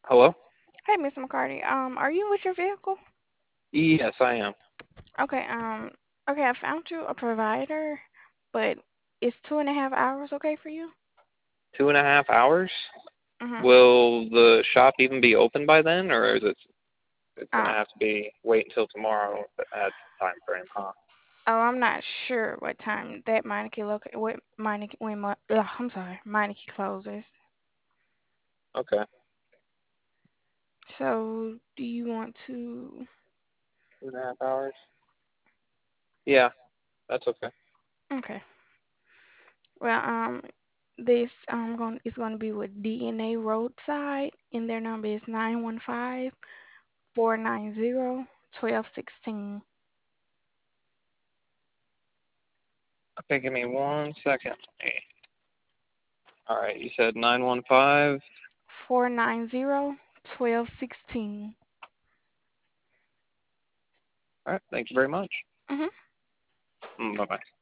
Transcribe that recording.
Hello? Hey, Mr. McCarty. Are you with your vehicle? Yes, I am. Okay. Okay. I found you a provider, but it's 2.5 hours okay for you? 2.5 hours? Mhm. Will the shop even be open by then, or is it's gonna Uh, have to be wait until tomorrow at time frame, huh? I'm not sure what time that Meineke what Meineke when I'm sorry, Meineke closes. Okay. So, do you want to? 2.5 hours? Yeah, that's okay. Okay. Well, this going it's going to be with DNA Roadside, and their number is 915-490-1216. Okay, give me 1 second. All right, you said 915. 490-1216. All right, thank you very much. Mhm. Bye bye.